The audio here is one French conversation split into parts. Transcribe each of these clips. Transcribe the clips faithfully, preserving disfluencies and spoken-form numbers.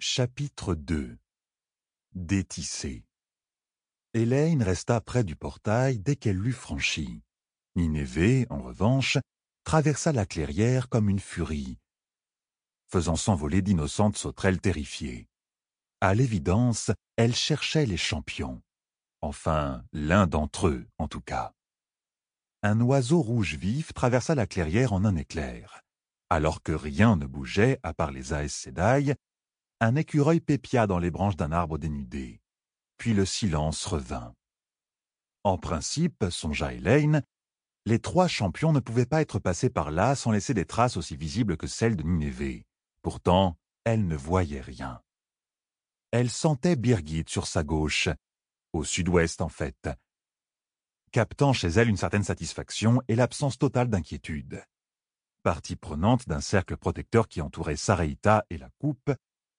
Chapitre deux. Détissé. Élaine resta près du portail dès qu'elle l'eut franchi. Ninévé, en revanche, traversa la clairière comme une furie, faisant s'envoler d'innocentes sauterelles terrifiées. À l'évidence, elle cherchait les champions. Enfin, l'un d'entre eux, en tout cas. Un oiseau rouge vif traversa la clairière en un éclair. Alors que rien ne bougeait, à part les Aes Sedai, un écureuil pépia dans les branches d'un arbre dénudé. Puis le silence revint. En principe, songea Élaine, les trois champions ne pouvaient pas être passés par là sans laisser des traces aussi visibles que celles de Ninévé. Pourtant, elle ne voyait rien. Elle sentait Birgit sur sa gauche, au sud-ouest en fait, captant chez elle une certaine satisfaction et l'absence totale d'inquiétude. Partie prenante d'un cercle protecteur qui entourait Sareïta et la coupe,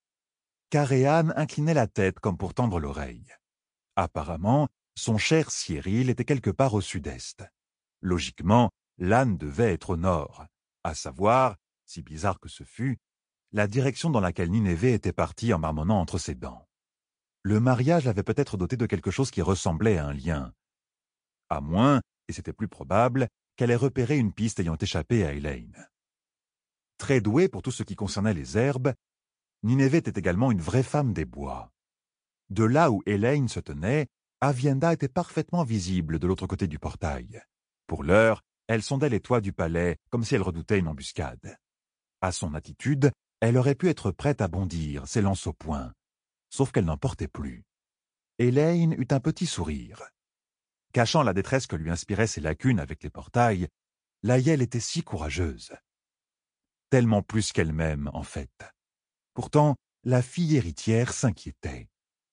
Caréane inclinait la tête comme pour tendre l'oreille. Apparemment, son cher Cyril était quelque part au sud-est. Logiquement, l'âne devait être au nord, à savoir, si bizarre que ce fût, la direction dans laquelle Ninévé était partie en marmonnant entre ses dents. Le mariage l'avait peut-être doté de quelque chose qui ressemblait à un lien. À moins, et c'était plus probable, qu'elle ait repéré une piste ayant échappé à Élaine. Très douée pour tout ce qui concernait les herbes, Ninévé était également une vraie femme des bois. De là où Élaine se tenait, Aviendha était parfaitement visible de l'autre côté du portail. Pour l'heure, elle sondait les toits du palais comme si elle redoutait une embuscade. À son attitude, elle aurait pu être prête à bondir, ses lances au poing. Sauf qu'elle n'en portait plus. Élaine eut un petit sourire. Cachant la détresse que lui inspiraient ses lacunes avec les portails, l'Aïeul était si courageuse. Tellement plus qu'elle-même, en fait. Pourtant, la fille héritière s'inquiétait.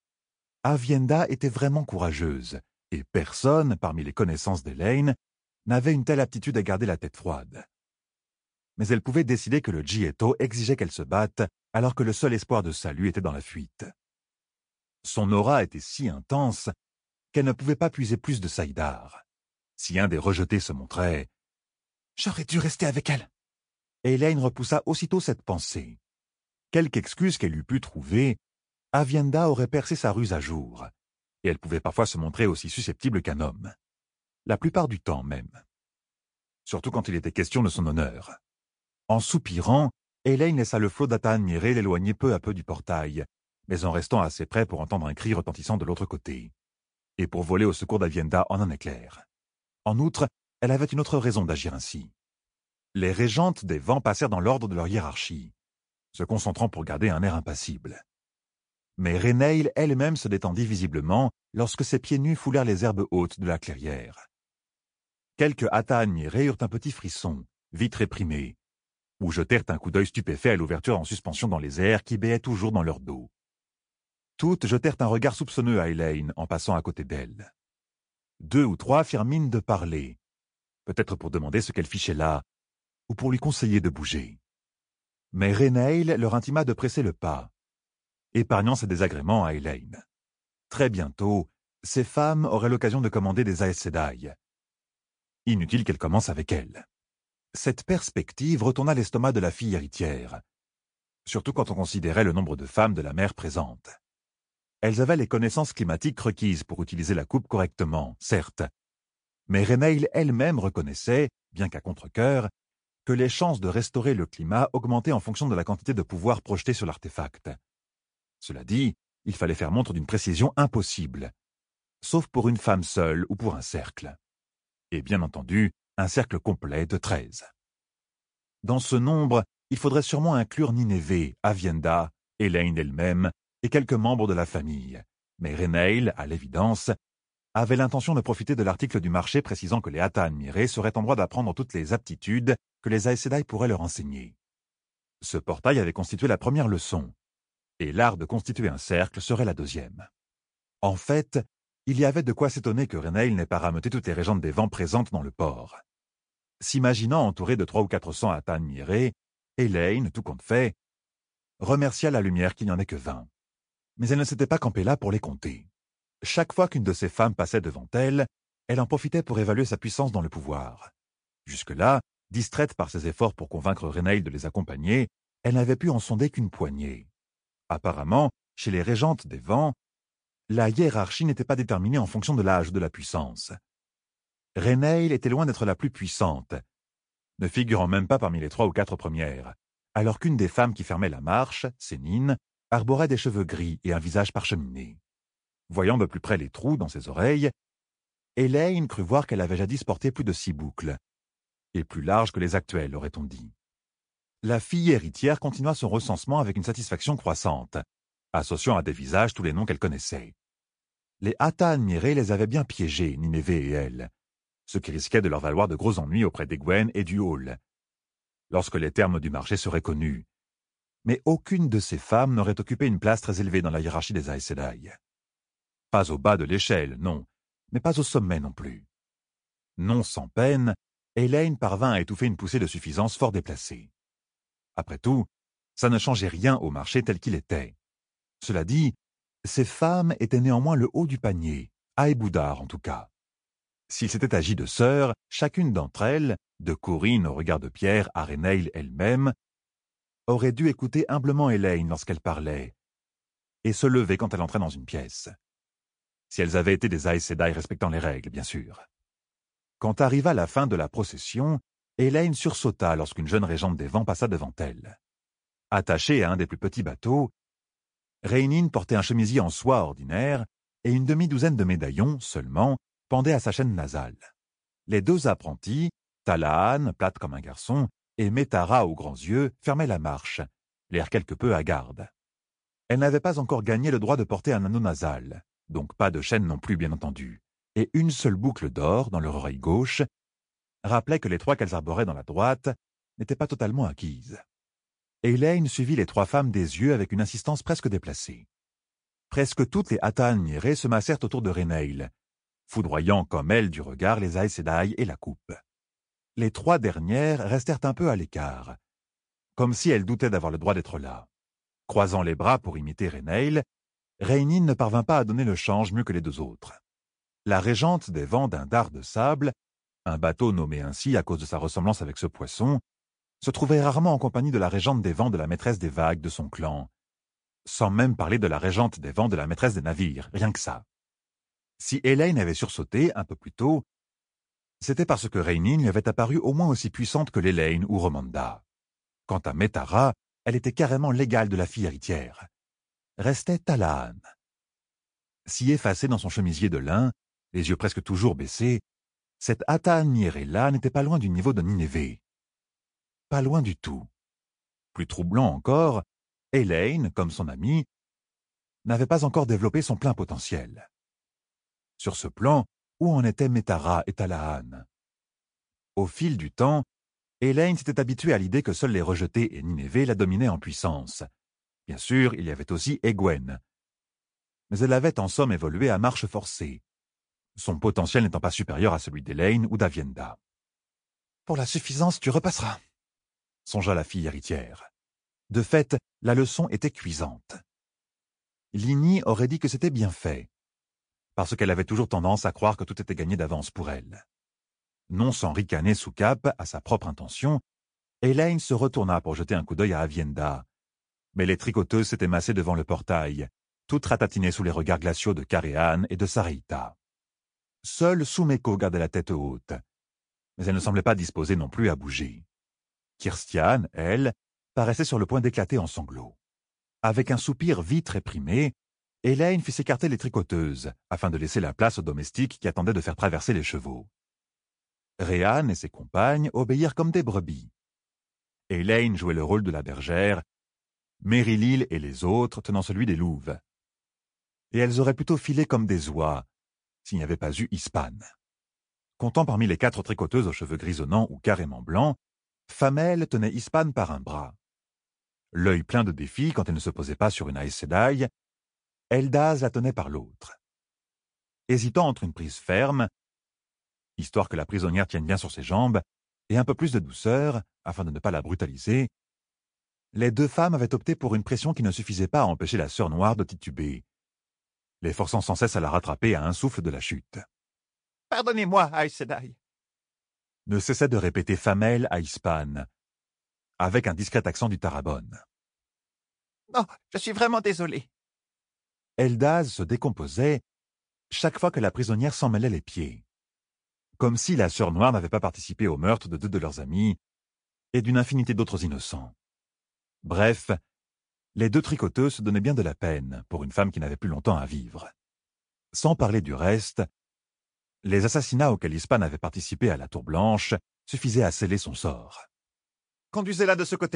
Aviendha était vraiment courageuse, et personne, parmi les connaissances d'Élaine, n'avait une telle aptitude à garder la tête froide. Mais elle pouvait décider que le Djiéto exigeait qu'elle se batte, alors que le seul espoir de salut était dans la fuite. Son aura était si intense qu'elle ne pouvait pas puiser plus de saïdar. Si un des rejetés se montrait, « J'aurais dû rester avec elle !» Élaine repoussa aussitôt cette pensée. Quelque excuse qu'elle eût pu trouver, Aviendha aurait percé sa ruse à jour, et elle pouvait parfois se montrer aussi susceptible qu'un homme. La plupart du temps même. Surtout quand il était question de son honneur. En soupirant, Élaine laissa le flot d'Atan Miré l'éloigner peu à peu du portail, mais en restant assez près pour entendre un cri retentissant de l'autre côté, et pour voler au secours d'Aviendha en un éclair. En outre, elle avait une autre raison d'agir ainsi. Les régentes des vents passèrent dans l'ordre de leur hiérarchie, se concentrant pour garder un air impassible. Mais Reneil elle-même se détendit visiblement lorsque ses pieds nus foulèrent les herbes hautes de la clairière. Quelques Ata admirés eurent un petit frisson, vite réprimé, ou jetèrent un coup d'œil stupéfait à l'ouverture en suspension dans les airs qui béaient toujours dans leur dos. Toutes jetèrent un regard soupçonneux à Élaine en passant à côté d'elle. Deux ou trois firent mine de parler, peut-être pour demander ce qu'elle fichait là, ou pour lui conseiller de bouger. Mais Reneil leur intima de presser le pas, épargnant ses désagréments à Élaine. Très bientôt, ces femmes auraient l'occasion de commander des Aes Sedai. Inutile qu'elle commence avec elle. Cette perspective retourna l'estomac de la fille héritière, surtout quand on considérait le nombre de femmes de la mer présentes. Elles avaient les connaissances climatiques requises pour utiliser la coupe correctement, certes, mais Reneil elle-même reconnaissait, bien qu'à contre-cœur, que les chances de restaurer le climat augmentaient en fonction de la quantité de pouvoir projeté sur l'artefact. Cela dit, il fallait faire montre d'une précision impossible, sauf pour une femme seule ou pour un cercle. Et bien entendu, un cercle complet de treize. Dans ce nombre, il faudrait sûrement inclure Ninévé, Aviendha, Élaine elle-même et quelques membres de la famille. Mais Reneil, à l'évidence, avait l'intention de profiter de l'article du marché précisant que les Ata admirés seraient en droit d'apprendre toutes les aptitudes que les Aes Sedai pourraient leur enseigner. Ce portail avait constitué la première leçon, et l'art de constituer un cercle serait la deuxième. En fait, il y avait de quoi s'étonner que Reneil n'ait pas rameuté toutes les régentes des vents présentes dans le port. S'imaginant entourée de trois ou quatre cents Ata admirés, Élaine, tout compte fait, remercia la lumière qu'il n'y en ait que vingt. Mais elle ne s'était pas campée là pour les compter. Chaque fois qu'une de ces femmes passait devant elle, elle en profitait pour évaluer sa puissance dans le pouvoir. Jusque-là, distraite par ses efforts pour convaincre Reneil de les accompagner, elle n'avait pu en sonder qu'une poignée. Apparemment, chez les régentes des vents, la hiérarchie n'était pas déterminée en fonction de l'âge ou de la puissance. Reneil était loin d'être la plus puissante, ne figurant même pas parmi les trois ou quatre premières, alors qu'une des femmes qui fermait la marche, Sénine, arborait des cheveux gris et un visage parcheminé. Voyant de plus près les trous dans ses oreilles, Elaine crut voir qu'elle avait jadis porté plus de six boucles, et plus larges que les actuelles, aurait-on dit. La fille héritière continua son recensement avec une satisfaction croissante, associant à des visages tous les noms qu'elle connaissait. Les Hata admirés les avaient bien piégés, Ninévé et elle, ce qui risquait de leur valoir de gros ennuis auprès d'Egwen et du hall, lorsque les termes du marché seraient connus. Mais aucune de ces femmes n'aurait occupé une place très élevée dans la hiérarchie des Aes Sedai. Pas au bas de l'échelle, non, mais pas au sommet non plus. Non sans peine, Elaine parvint à étouffer une poussée de suffisance fort déplacée. Après tout, ça ne changeait rien au marché tel qu'il était. Cela dit, ces femmes étaient néanmoins le haut du panier, à Eboudar en tout cas. S'il s'était agi de sœurs, chacune d'entre elles, de Corinne au regard de Pierre à Reneil elle-même, aurait dû écouter humblement Elaine lorsqu'elle parlait, et se lever quand elle entrait dans une pièce. Si elles avaient été des Aes Sedai respectant les règles, bien sûr. Quand arriva la fin de la procession, Elaine sursauta lorsqu'une jeune régente des vents passa devant elle. Attachée à un des plus petits bateaux, Rhénine portait un chemisier en soie ordinaire et une demi-douzaine de médaillons, seulement, pendaient à sa chaîne nasale. Les deux apprentis, Talahan, plate comme un garçon, et Métara aux grands yeux, fermaient la marche, l'air quelque peu hagarde. Elle n'avait pas encore gagné le droit de porter un anneau nasal, donc pas de chaîne non plus bien entendu, et une seule boucle d'or dans leur oreille gauche rappelait que les trois qu'elles arboraient dans la droite n'étaient pas totalement acquises. Elaine suivit les trois femmes des yeux avec une insistance presque déplacée. Presque toutes les Hata admirées se massèrent autour de Reneil, foudroyant comme elle du regard les Aes Sedai et la coupe. Les trois dernières restèrent un peu à l'écart, comme si elles doutaient d'avoir le droit d'être là. Croisant les bras pour imiter Reneil, Rhénine ne parvint pas à donner le change mieux que les deux autres. La régente des vents d'un dard de sable, un bateau nommé ainsi à cause de sa ressemblance avec ce poisson, se trouvait rarement en compagnie de la régente des vents de la maîtresse des vagues de son clan, sans même parler de la régente des vents de la maîtresse des navires, rien que ça. Si Elaine avait sursauté un peu plus tôt, c'était parce que Rhénine lui avait apparu au moins aussi puissante que l'Elaine ou Romanda. Quant à Métara, elle était carrément l'égale de la fille héritière. Restait Talahan. Si effacée dans son chemisier de lin, les yeux presque toujours baissés, cette Hata admirée-là n'était pas loin du niveau de Ninévé. Pas loin du tout. Plus troublant encore, Elaine, comme son amie, n'avait pas encore développé son plein potentiel. Sur ce plan, où en étaient Métara et Talahan? Au fil du temps, Elaine s'était habituée à l'idée que seuls les rejetés et Ninévé la dominaient en puissance. Bien sûr, il y avait aussi Egwen. Mais elle avait en somme évolué à marche forcée, son potentiel n'étant pas supérieur à celui d'Elaine ou d'Avienda. « Pour la suffisance, tu repasseras », songea la fille héritière. De fait, la leçon était cuisante. Lini aurait dit que c'était bien fait, parce qu'elle avait toujours tendance à croire que tout était gagné d'avance pour elle. Non sans ricaner sous cape à sa propre intention, Elaine se retourna pour jeter un coup d'œil à Avienda, mais les tricoteuses s'étaient massées devant le portail, toutes ratatinées sous les regards glaciaux de Caréane et de Sareïta. Seule Sumeko gardait la tête haute, mais elle ne semblait pas disposée non plus à bouger. Kirstian, elle, paraissait sur le point d'éclater en sanglots. Avec un soupir vite réprimé, Elaine fit s'écarter les tricoteuses, afin de laisser la place aux domestiques qui attendaient de faire traverser les chevaux. Réan et ses compagnes obéirent comme des brebis. Elaine jouait le rôle de la bergère, Merilil et les autres tenant celui des louves. Et elles auraient plutôt filé comme des oies, s'il n'y avait pas eu Ispan. Comptant parmi les quatre tricoteuses aux cheveux grisonnants ou carrément blancs, Famel tenait Ispan par un bras. L'œil plein de défi quand elle ne se posait pas sur une Aes Sedai, Eldaz la tenait par l'autre. Hésitant entre une prise ferme, histoire que la prisonnière tienne bien sur ses jambes, et un peu plus de douceur, afin de ne pas la brutaliser, les deux femmes avaient opté pour une pression qui ne suffisait pas à empêcher la sœur noire de tituber, les forçant sans cesse à la rattraper à un souffle de la chute. « Pardonnez-moi, Aes Sedai !» ne cessait de répéter Famel à Ispan, avec un discret accent du Tarabonne. Oh, je suis vraiment désolé. Eldaz se décomposait chaque fois que la prisonnière s'en mêlait les pieds. Comme si la sœur noire n'avait pas participé au meurtre de deux de leurs amis et d'une infinité d'autres innocents. Bref, les deux tricoteuses se donnaient bien de la peine pour une femme qui n'avait plus longtemps à vivre. Sans parler du reste, les assassinats auxquels Ispan avait participé à la Tour Blanche suffisaient à sceller son sort. « Conduisez-la de ce côté !»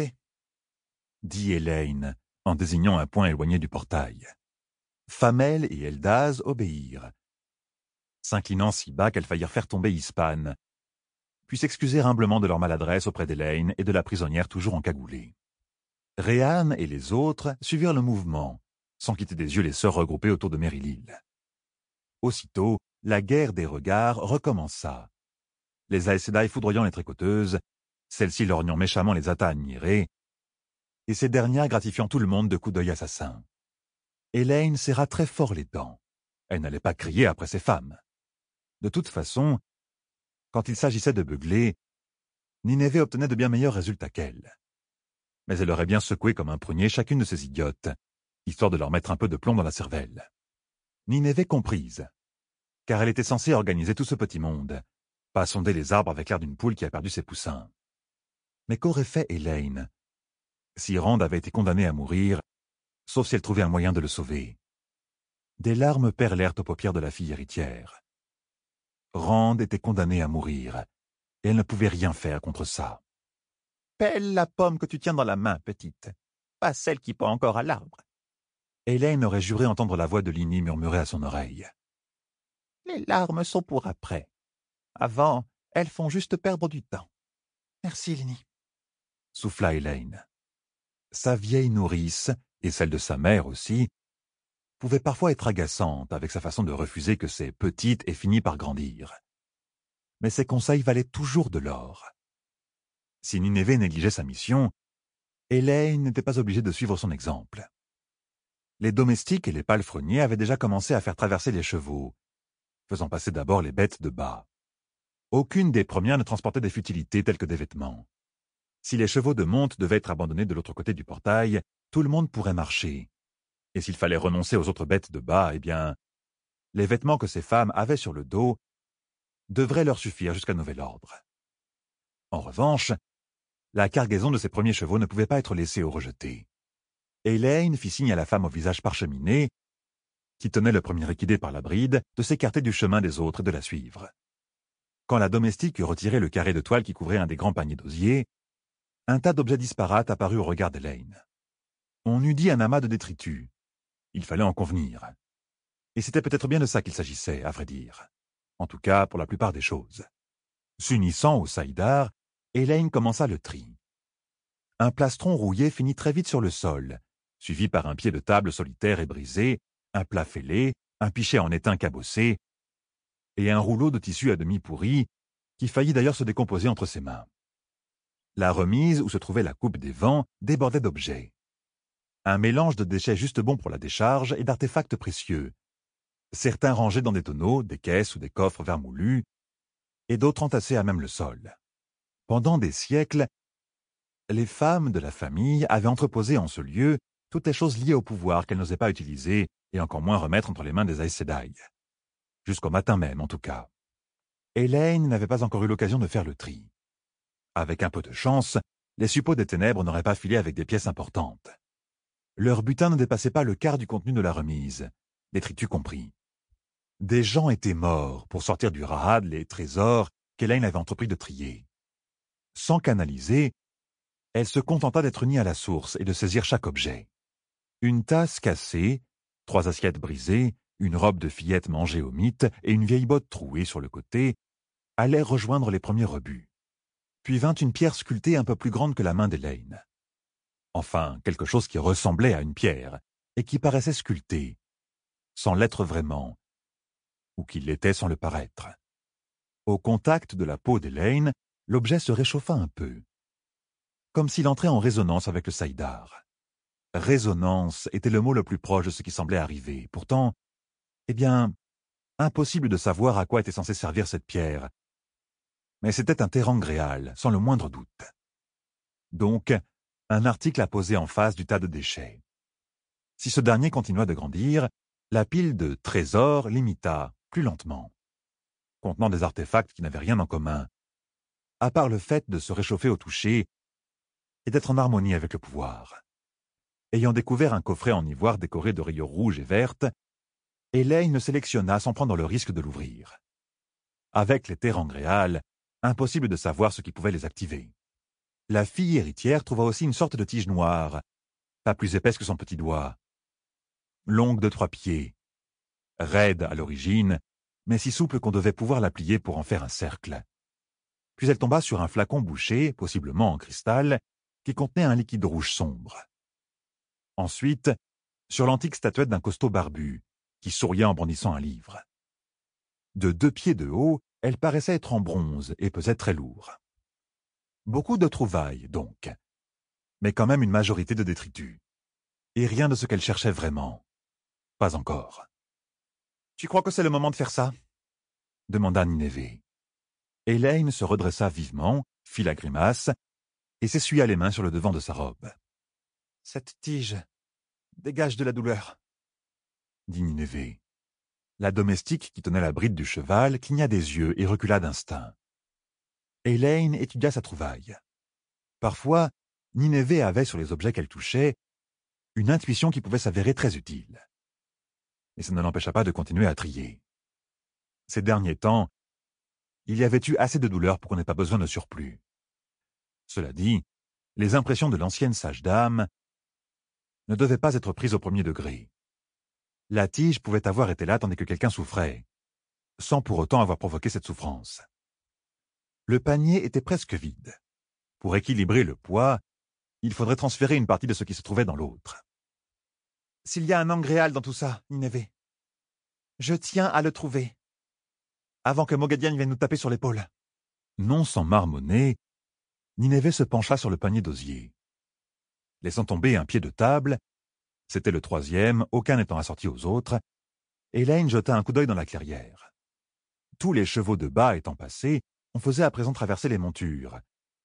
dit Elaine, en désignant un point éloigné du portail. Famel et Eldaz obéirent, s'inclinant si bas qu'elles faillirent faire tomber Ispan, puis s'excuser humblement de leur maladresse auprès d'Elaine et de la prisonnière toujours encagoulée. Réan et les autres suivirent le mouvement, sans quitter des yeux les sœurs regroupées autour de Merilil. Aussitôt, la guerre des regards recommença. Les Aes Sedai foudroyant les tricoteuses, celles-ci lorgnant méchamment les Ata admirés, et ces dernières gratifiant tout le monde de coups d'œil assassins. Elaine serra très fort les dents. Elle n'allait pas crier après ses femmes. De toute façon, quand il s'agissait de beugler, Nineveh obtenait de bien meilleurs résultats qu'elle. Mais elle aurait bien secoué comme un prunier chacune de ces idiotes, histoire de leur mettre un peu de plomb dans la cervelle. Nineveh comprise, car elle était censée organiser tout ce petit monde, pas sonder les arbres avec l'air d'une poule qui a perdu ses poussins. Mais qu'aurait fait Elaine si Rand avait été condamné à mourir, sauf si elle trouvait un moyen de le sauver? Des larmes perlèrent aux paupières de la fille héritière. Rand était condamné à mourir, et elle ne pouvait rien faire contre ça. Pèle la pomme que tu tiens dans la main, petite, pas celle qui pend encore à l'arbre. Elaine aurait juré entendre la voix de Lini murmurer à son oreille. Les larmes sont pour après. Avant, elles font juste perdre du temps. Merci, Lini. Souffla Elaine. Sa vieille nourrice, et celle de sa mère aussi, pouvait parfois être agaçante avec sa façon de refuser que ses petites aient fini par grandir. Mais ses conseils valaient toujours de l'or. Si Nineveh négligeait sa mission, Elaine n'était pas obligée de suivre son exemple. Les domestiques et les palefreniers avaient déjà commencé à faire traverser les chevaux, faisant passer d'abord les bêtes de bas. Aucune des premières ne transportait des futilités telles que des vêtements. Si les chevaux de monte devaient être abandonnés de l'autre côté du portail, tout le monde pourrait marcher. Et s'il fallait renoncer aux autres bêtes de bas, eh bien, les vêtements que ces femmes avaient sur le dos devraient leur suffire jusqu'à nouvel ordre. En revanche, la cargaison de ces premiers chevaux ne pouvait pas être laissée ou rejetée. Elaine fit signe à la femme au visage parcheminé, qui tenait le premier équidé par la bride, de s'écarter du chemin des autres et de la suivre. Quand la domestique eut retiré le carré de toile qui couvrait un des grands paniers d'osier, un tas d'objets disparates apparut au regard d'Elaine. On eût dit un amas de détritus. Il fallait en convenir. Et c'était peut-être bien de ça qu'il s'agissait, à vrai dire. En tout cas, pour la plupart des choses. S'unissant au saïdar, Elaine commença le tri. Un plastron rouillé finit très vite sur le sol, suivi par un pied de table solitaire et brisé, un plat fêlé, un pichet en étain cabossé, et un rouleau de tissu à demi pourri, qui faillit d'ailleurs se décomposer entre ses mains. La remise où se trouvait la coupe des vents débordait d'objets. Un mélange de déchets juste bons pour la décharge et d'artefacts précieux, certains rangés dans des tonneaux, des caisses ou des coffres vermoulus, et d'autres entassés à même le sol. Pendant des siècles, les femmes de la famille avaient entreposé en ce lieu toutes les choses liées au pouvoir qu'elles n'osaient pas utiliser et encore moins remettre entre les mains des Aes Sedai. Jusqu'au matin même, en tout cas. Elaine n'avait pas encore eu l'occasion de faire le tri. Avec un peu de chance, les suppôts des ténèbres n'auraient pas filé avec des pièces importantes. Leur butin ne dépassait pas le quart du contenu de la remise, détritus compris. Des gens étaient morts pour sortir du Rahad les trésors qu'Elaine avait entrepris de trier. Sans canaliser, elle se contenta d'être unie à la source et de saisir chaque objet. Une tasse cassée, trois assiettes brisées, une robe de fillette mangée au mythe et une vieille botte trouée sur le côté allaient rejoindre les premiers rebuts. Puis vint une pierre sculptée un peu plus grande que la main d'Elaine. Enfin, quelque chose qui ressemblait à une pierre et qui paraissait sculptée, sans l'être vraiment, ou qui l'était sans le paraître. Au contact de la peau d'Elaine, l'objet se réchauffa un peu, comme s'il entrait en résonance avec le saïdar. Résonance était le mot le plus proche de ce qui semblait arriver. Pourtant, eh bien, impossible de savoir à quoi était censée servir cette pierre. Mais c'était un terangréal, sans le moindre doute. Donc, un article à poser en face du tas de déchets. Si ce dernier continua de grandir, la pile de trésors l'imita plus lentement, contenant des artefacts qui n'avaient rien en commun, à part le fait de se réchauffer au toucher et d'être en harmonie avec le pouvoir. Ayant découvert un coffret en ivoire décoré de rayures rouges et vertes, Elaine le sélectionna sans prendre le risque de l'ouvrir. Avec les terres impossible de savoir ce qui pouvait les activer. La fille héritière trouva aussi une sorte de tige noire, pas plus épaisse que son petit doigt, longue de trois pieds, raide à l'origine, mais si souple qu'on devait pouvoir la plier pour en faire un cercle. Puis elle tomba sur un flacon bouché, possiblement en cristal, qui contenait un liquide rouge sombre. Ensuite, sur l'antique statuette d'un costaud barbu, qui souriait en brandissant un livre. De deux pieds de haut, elle paraissait être en bronze et pesait très lourd. Beaucoup de trouvailles, donc, mais quand même une majorité de détritus. Et rien de ce qu'elle cherchait vraiment. Pas encore. « Tu crois que c'est le moment de faire ça ?» demanda Nineveh. Elaine se redressa vivement, fit la grimace, et s'essuya les mains sur le devant de sa robe. « Cette tige dégage de la douleur, » dit Nineveh. La domestique qui tenait la bride du cheval cligna des yeux et recula d'instinct. Elaine étudia sa trouvaille. Parfois, Nineveh avait sur les objets qu'elle touchait une intuition qui pouvait s'avérer très utile. Mais ça ne l'empêcha pas de continuer à trier. Ces derniers temps, il y avait eu assez de douleur pour qu'on n'ait pas besoin de surplus. Cela dit, les impressions de l'ancienne sage-dame ne devaient pas être prises au premier degré. La tige pouvait avoir été là tandis que quelqu'un souffrait, sans pour autant avoir provoqué cette souffrance. Le panier était presque vide. Pour équilibrer le poids, il faudrait transférer une partie de ce qui se trouvait dans l'autre. « S'il y a un angréal dans tout ça, Nineveh, je tiens à le trouver, avant que Moghedien vienne nous taper sur l'épaule. » Non sans marmonner, Nineveh se pencha sur le panier d'osier. Laissant tomber un pied de table, c'était le troisième, aucun n'étant assorti aux autres, Elaine jeta un coup d'œil dans la clairière. Tous les chevaux de bas étant passés, on faisait à présent traverser les montures,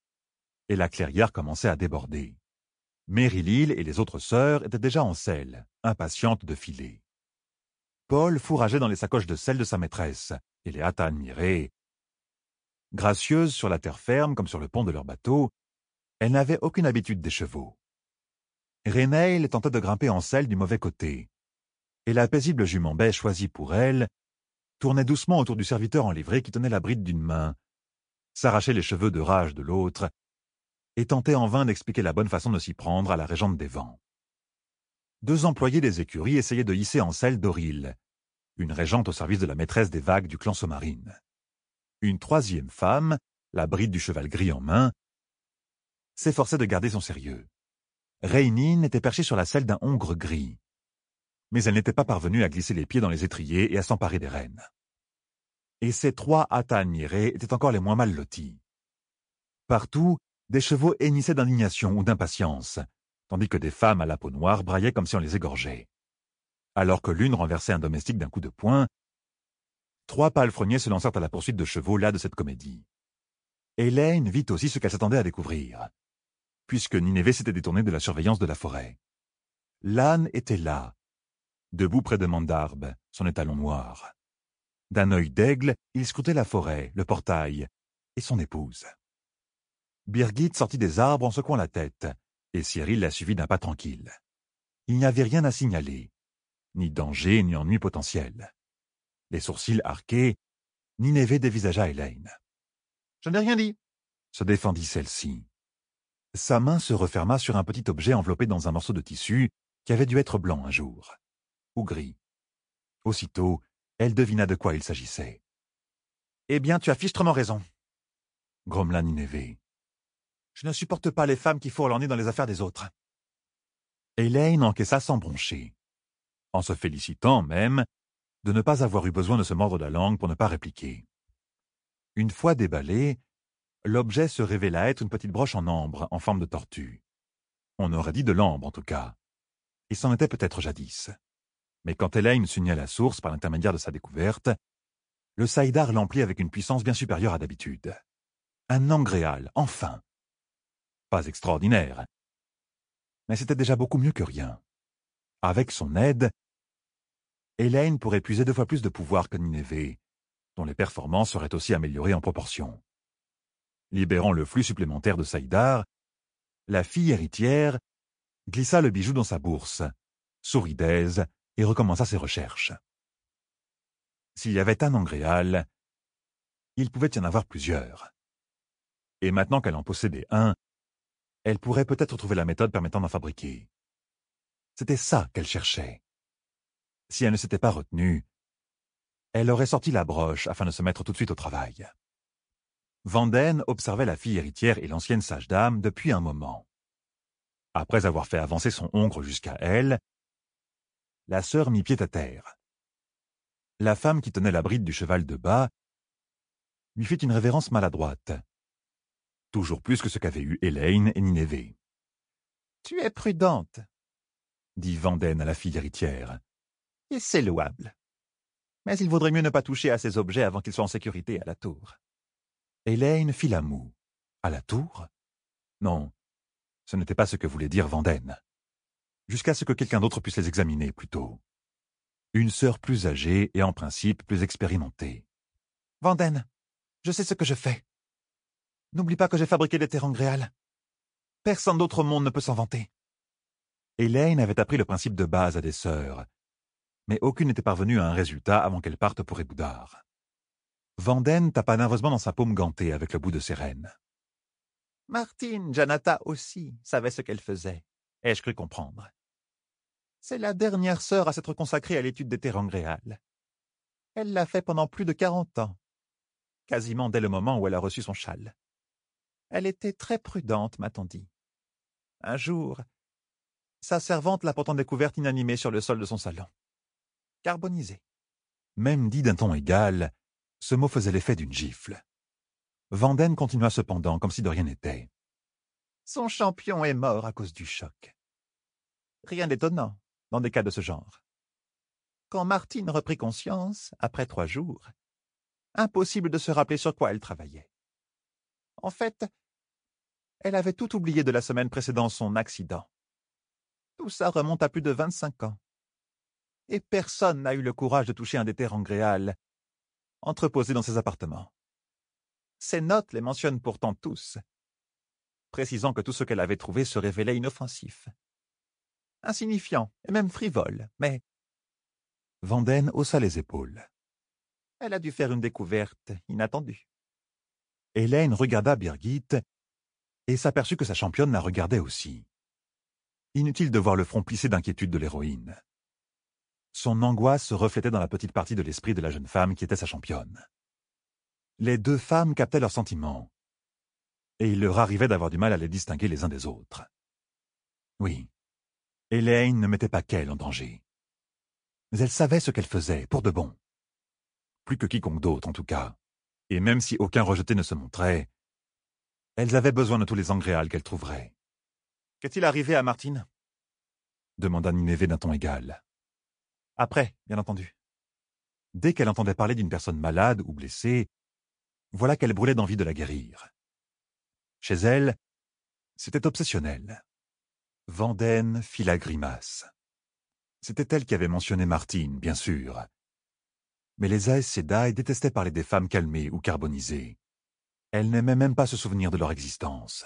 et la clairière commençait à déborder. Mary-Lyle et les autres sœurs étaient déjà en selle, impatientes de filer. Paul fourrageait dans les sacoches de sel de sa maîtresse, et les hâta admirer. Gracieuses sur la terre ferme comme sur le pont de leur bateau, elles n'avaient aucune habitude des chevaux. Reneil tentait de grimper en selle du mauvais côté, et la paisible jument baie choisie pour elle tournait doucement autour du serviteur en livrée qui tenait la bride d'une main, s'arrachait les cheveux de rage de l'autre, et tentait en vain d'expliquer la bonne façon de s'y prendre à la régente des vents. Deux employés des écuries essayaient de hisser en selle Doril, une régente au service de la maîtresse des vagues du clan Somarine. Une troisième femme, la bride du cheval gris en main, s'efforçait de garder son sérieux. Réinine était perchée sur la selle d'un hongre gris, mais elle n'était pas parvenue à glisser les pieds dans les étriers et à s'emparer des rênes. Et ces trois hâta admirer étaient encore les moins mal lotis. Partout, des chevaux hennissaient d'indignation ou d'impatience, tandis que des femmes à la peau noire braillaient comme si on les égorgeait. Alors que l'une renversait un domestique d'un coup de poing, trois palefreniers se lancèrent à la poursuite de chevaux las de cette comédie. Elaine vit aussi ce qu'elle s'attendait à découvrir, puisque Nineveh s'était détournée de la surveillance de la forêt. L'âne était là, debout près de Mandarbe, son étalon noir. D'un œil d'aigle, il scrutait la forêt, le portail et son épouse. Birgit sortit des arbres en secouant la tête, et Cyril la suivit d'un pas tranquille. Il n'y avait rien à signaler, ni danger ni ennui potentiel. Les sourcils arqués, Nineveh dévisagea Elaine. « Je n'ai rien dit !» se défendit celle-ci. Sa main se referma sur un petit objet enveloppé dans un morceau de tissu qui avait dû être blanc un jour, ou gris. Aussitôt, elle devina de quoi il s'agissait. « Eh bien, tu as fichtrement raison, » grommela Nineveh. « Je ne supporte pas les femmes qui fourrent leur nez dans les affaires des autres. » Elaine encaissa sans broncher, en se félicitant même de ne pas avoir eu besoin de se mordre la langue pour ne pas répliquer. Une fois déballé, l'objet se révéla être une petite broche en ambre en forme de tortue. On aurait dit de l'ambre en tout cas, et c'en était peut-être jadis. Mais quand Elaine s'unit à la source par l'intermédiaire de sa découverte, le saïdar l'emplit avec une puissance bien supérieure à d'habitude. Un angréal, enfin. Pas extraordinaire, mais c'était déjà beaucoup mieux que rien. Avec son aide, Elaine pourrait puiser deux fois plus de pouvoir que Nineveh, dont les performances seraient aussi améliorées en proportion. Libérant le flux supplémentaire de Saïdar, la fille héritière glissa le bijou dans sa bourse, sourit d'aise et recommença ses recherches. S'il y avait un angréal, il pouvait y en avoir plusieurs. Et maintenant qu'elle en possédait un, elle pourrait peut-être trouver la méthode permettant d'en fabriquer. C'était ça qu'elle cherchait. Si elle ne s'était pas retenue, elle aurait sorti la broche afin de se mettre tout de suite au travail. Vanden observait la fille héritière et l'ancienne sage-dame depuis un moment. Après avoir fait avancer son hongre jusqu'à elle, la sœur mit pied à terre. La femme qui tenait la bride du cheval de bas lui fit une révérence maladroite, toujours plus que ce qu'avaient eu Elaine et Nineveh. « Tu es prudente, » dit Vanden à la fille héritière. « et c'est louable. Mais il vaudrait mieux ne pas toucher à ces objets avant qu'ils soient en sécurité à la tour. » Elaine fit la moue. À la tour? Non, ce n'était pas ce que voulait dire Vanden. Jusqu'à ce que quelqu'un d'autre puisse les examiner, plutôt. Une sœur plus âgée et en principe plus expérimentée. « Vanden, je sais ce que je fais. N'oublie pas que j'ai fabriqué des terrangréales. Personne d'autre au monde ne peut s'en vanter. » Elaine avait appris le principe de base à des sœurs, mais aucune n'était parvenue à un résultat avant qu'elle parte pour Éboudar. Vanden tapa nerveusement dans sa paume gantée avec le bout de ses rênes. Martine Janata aussi savait ce qu'elle faisait, ai-je cru comprendre. C'est la dernière sœur à s'être consacrée à l'étude des terrangréales. Elle l'a fait pendant plus de quarante ans, quasiment dès le moment où elle a reçu son châle. Elle était très prudente, m'a-t-on dit. Un jour, sa servante l'a pourtant découverte inanimée sur le sol de son salon. Carbonisée. Même dit d'un ton égal, ce mot faisait l'effet d'une gifle. Vanden continua cependant comme si de rien n'était. Son champion est mort à cause du choc. Rien d'étonnant dans des cas de ce genre. Quand Martine reprit conscience, après trois jours, impossible de se rappeler sur quoi elle travaillait. En fait, elle avait tout oublié de la semaine précédant son accident. Tout ça remonte à plus de vingt-cinq ans. Et personne n'a eu le courage de toucher un des terrangréales entreposés dans ses appartements. Ses notes les mentionnent pourtant tous, précisant que tout ce qu'elle avait trouvé se révélait inoffensif. Insignifiant et même frivole, mais... Vanden haussa les épaules. Elle a dû faire une découverte inattendue. Elaine regarda Birgit et s'aperçut que sa championne la regardait aussi. Inutile de voir le front plissé d'inquiétude de l'héroïne. Son angoisse se reflétait dans la petite partie de l'esprit de la jeune femme qui était sa championne. Les deux femmes captaient leurs sentiments, et il leur arrivait d'avoir du mal à les distinguer les uns des autres. Oui, Elaine ne mettait pas qu'elle en danger. Mais elle savait ce qu'elle faisait, pour de bon. Plus que quiconque d'autre, en tout cas. Et même si aucun rejeté ne se montrait, elles avaient besoin de tous les angréals qu'elles trouveraient. « Qu'est-il arrivé à Martine ?» demanda Nineveh d'un ton égal. Après, bien entendu. Dès qu'elle entendait parler d'une personne malade ou blessée, voilà qu'elle brûlait d'envie de la guérir. Chez elle, c'était obsessionnel. Vanden fit la grimace. C'était elle qui avait mentionné Martine, bien sûr. Mais les Aes Sedai détestaient parler des femmes calmées ou carbonisées. Elle n'aimait même pas se souvenir de leur existence.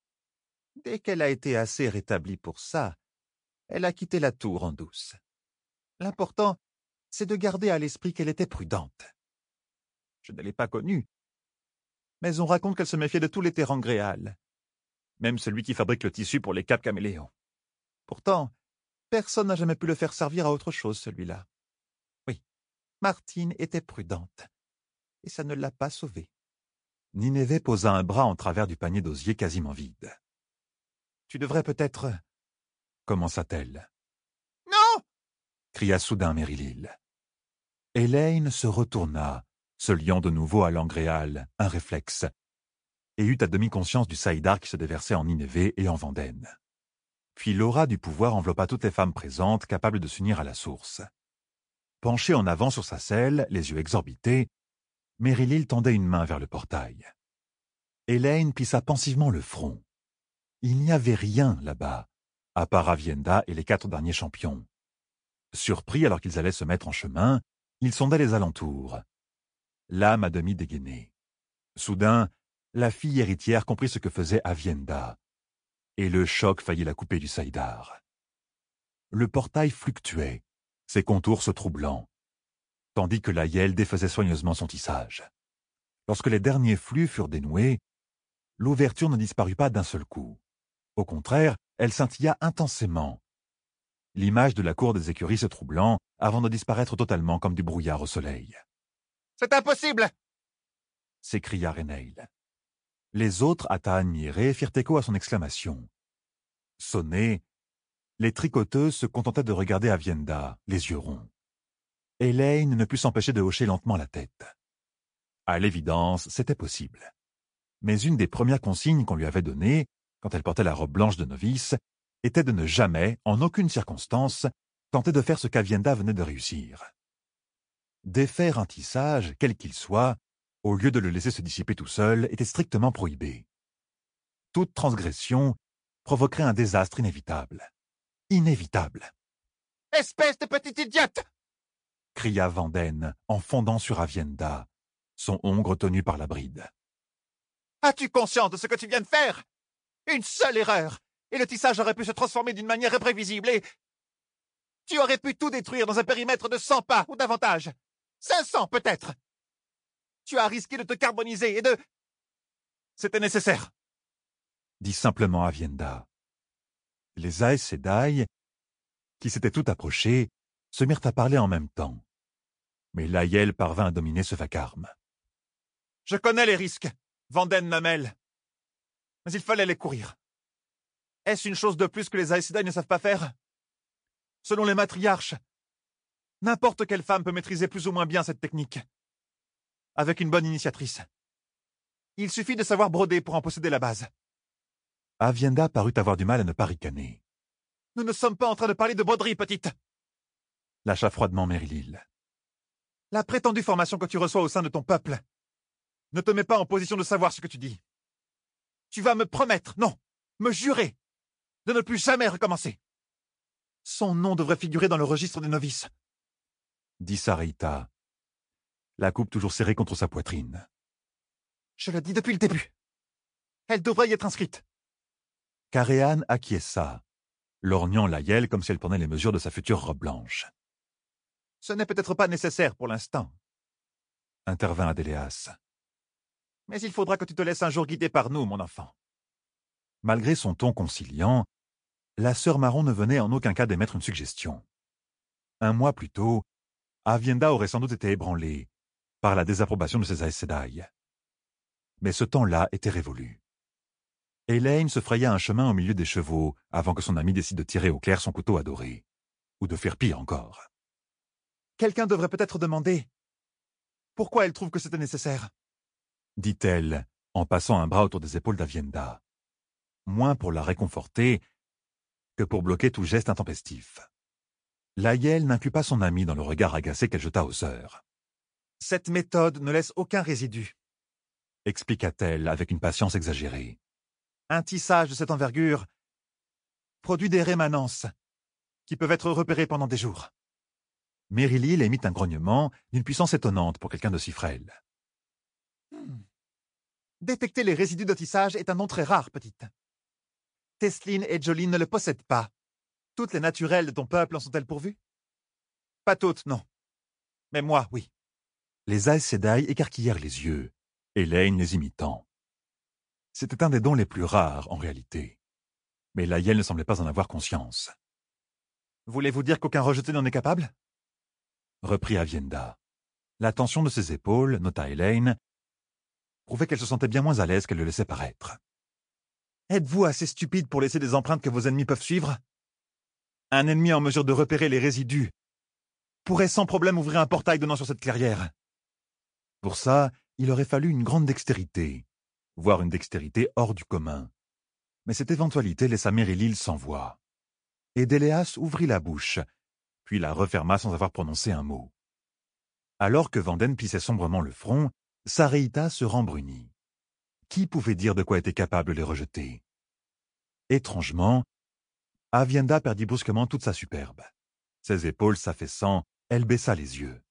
Dès qu'elle a été assez rétablie pour ça, elle a quitté la tour en douce. L'important, c'est de garder à l'esprit qu'elle était prudente. Je ne l'ai pas connue, mais on raconte qu'elle se méfiait de tous les terrangréales, même celui qui fabrique le tissu pour les capes caméléons. Pourtant, personne n'a jamais pu le faire servir à autre chose, celui-là. Oui, Martine était prudente, et ça ne l'a pas sauvée. Nineveh posa un bras en travers du panier d'osier quasiment vide. « Tu devrais peut-être... » commença-t-elle. « Non !» cria soudain Merilil. Elaine se retourna, se liant de nouveau à l'angréal, un réflexe, et eut à demi conscience du saïdar qui se déversait en Nineveh et en Vanden. Puis l'aura du pouvoir enveloppa toutes les femmes présentes capables de s'unir à la source. Penchée en avant sur sa selle, les yeux exorbités, Merilil tendait une main vers le portail. Elaine plissa pensivement le front. Il n'y avait rien là-bas, à part Avienda et les quatre derniers champions, Surpris alors qu'ils allaient se mettre en chemin, ils sondaient les alentours, l'âme à demi dégainée. Soudain, la fille héritière comprit ce que faisait Aviendha, et le choc faillit la couper du saïdar. Le portail fluctuait, ses contours se troublant, tandis que l'Aïel défaisait soigneusement son tissage. Lorsque les derniers flux furent dénoués, l'ouverture ne disparut pas d'un seul coup. Au contraire, elle scintilla intensément, l'image de la cour des écuries se troublant avant de disparaître totalement comme du brouillard au soleil. « C'est impossible !» s'écria Reneil. Les autres, à admirés, firent écho à son exclamation. Sonnés, les tricoteuses se contentaient de regarder Aviendha, les yeux ronds. Elaine ne put s'empêcher de hocher lentement la tête. À l'évidence, c'était possible. Mais une des premières consignes qu'on lui avait données, quand elle portait la robe blanche de novice, était de ne jamais, en aucune circonstance, tenter de faire ce qu'Aviendha venait de réussir. Défaire un tissage, quel qu'il soit, au lieu de le laisser se dissiper tout seul, était strictement prohibé. Toute transgression provoquerait un désastre inévitable. Inévitable. « Espèce de petite idiote !» cria Vanden en fondant sur Aviendha, son hongre tenu par la bride. « As-tu conscience de ce que tu viens de faire? Une seule erreur, et le tissage aurait pu se transformer d'une manière imprévisible et... Tu aurais pu tout détruire dans un périmètre de cent pas ou davantage. cinq cents peut-être. Tu as risqué de te carboniser et de... C'était nécessaire. » dit simplement Aviendha. Les Aes Sedai, qui s'étaient tout approchés, se mirent à parler en même temps. Mais l'Aïel parvint à dominer ce vacarme. « Je connais les risques, Vanden Namel. Mais il fallait les courir. Est-ce une chose de plus que les Aes Sedai ne savent pas faire? Selon les matriarches, n'importe quelle femme peut maîtriser plus ou moins bien cette technique. Avec une bonne initiatrice. Il suffit de savoir broder pour en posséder la base. » Aviendha parut avoir du mal à ne pas ricaner. « Nous ne sommes pas en train de parler de broderie, petite. » lâcha froidement Merilil. « La prétendue formation que tu reçois au sein de ton peuple ne te met pas en position de savoir ce que tu dis. Tu vas me promettre, non, me jurer, de ne plus jamais recommencer. Son nom devrait figurer dans le registre des novices. » dit Sarita, la coupe toujours serrée contre sa poitrine. « Je le dis depuis le début. Elle devrait y être inscrite. » Karéane acquiesça, lorgnant l'Aïel comme si elle prenait les mesures de sa future robe blanche. « Ce n'est peut-être pas nécessaire pour l'instant, » intervint Adéléas. « mais il faudra que tu te laisses un jour guider par nous, mon enfant. » Malgré son ton conciliant, la sœur marron ne venait en aucun cas d'émettre une suggestion. Un mois plus tôt, Aviendha aurait sans doute été ébranlée par la désapprobation de ses Aes Sedai. Mais ce temps-là était révolu. Elaine se fraya un chemin au milieu des chevaux avant que son ami décide de tirer au clair son couteau adoré. Ou de faire pire encore. Quelqu'un devrait peut-être demander pourquoi elle trouve que c'était nécessaire, dit-elle en passant un bras autour des épaules d'Aviendha, moins pour la réconforter que pour bloquer tout geste intempestif. L'Aïel n'inclut pas son ami dans le regard agacé qu'elle jeta aux sœurs. « Cette méthode ne laisse aucun résidu, » expliqua-t-elle avec une patience exagérée. Un tissage de cette envergure produit des rémanences qui peuvent être repérées pendant des jours. Merilil émit un grognement d'une puissance étonnante pour quelqu'un de si frêle. Hmm. Détecter les résidus de tissage est un nom très rare, petite. Tesline et Joline ne le possèdent pas. Toutes les naturelles de ton peuple en sont-elles pourvues? Pas toutes, non. Mais moi, oui. Les Aes Sedai écarquillèrent les yeux, Elaine les imitant. C'était un des dons les plus rares, en réalité. Mais l'Aïel ne semblait pas en avoir conscience. « Voulez-vous dire qu'aucun rejeté n'en est capable ?» reprit Aviendha. La tension de ses épaules, nota Elaine, prouvait qu'elle se sentait bien moins à l'aise qu'elle le laissait paraître. « Êtes-vous assez stupide pour laisser des empreintes que vos ennemis peuvent suivre? Un ennemi en mesure de repérer les résidus pourrait sans problème ouvrir un portail donnant sur cette clairière. » Pour ça, il aurait fallu une grande dextérité, voire une dextérité hors du commun. Mais cette éventualité laissa Merilil sans voix. Et Déléas ouvrit la bouche, puis la referma sans avoir prononcé un mot. Alors que Vanden plissait sombrement le front, Sarita se rembrunit. Qui pouvait dire de quoi étaient capables les rejetés? Étrangement, Aviendha perdit brusquement toute sa superbe. Ses épaules s'affaissant, elle baissa les yeux.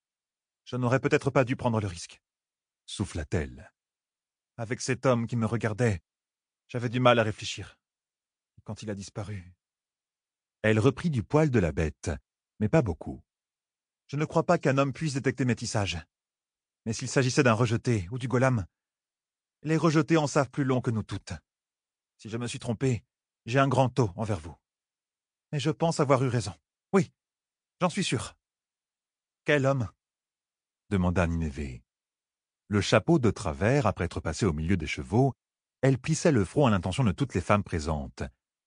« Je n'aurais peut-être pas dû prendre le risque, » souffla-t-elle. « Avec cet homme qui me regardait, j'avais du mal à réfléchir. Et quand il a disparu... » Elle reprit du poil de la bête, mais pas beaucoup. « Je ne crois pas qu'un homme puisse détecter mes tissages. Mais s'il s'agissait d'un rejeté ou du golem, les rejetés en savent plus long que nous toutes. Si je me suis trompé, j'ai un grand tort envers vous. Mais je pense avoir eu raison. Oui, j'en suis sûr. »« Quel homme ?» demanda Ninévé. Le chapeau de travers, après être passé au milieu des chevaux, elle plissait le front à l'intention de toutes les femmes présentes,